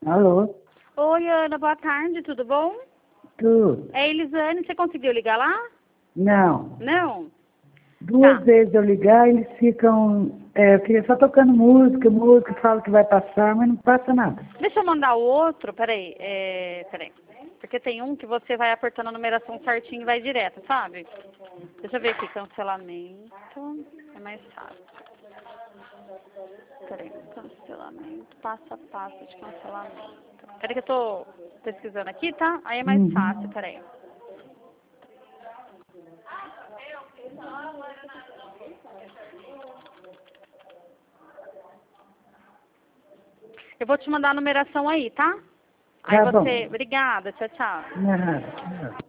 Alô? Oi, Ana, boa tarde, tudo bom? Tudo? É Elisane, você conseguiu ligar lá? Não. Não? Duas Tá. vezes eu ligar, eles ficam... fica só tocando música, fala que vai passar, mas não passa nada. Deixa eu mandar o outro, peraí, peraí. Porque tem um que você vai apertando a numeração certinho e vai direto, sabe? Deixa eu ver aqui, cancelamento, é mais fácil. Peraí, cancelamento, passo a passo de cancelamento. Peraí que eu tô pesquisando aqui, tá? Aí é mais fácil, peraí. Eu vou te mandar a numeração aí, tá? Aí Tá você... bom. Obrigada, tchau, tchau. Não é nada. Não.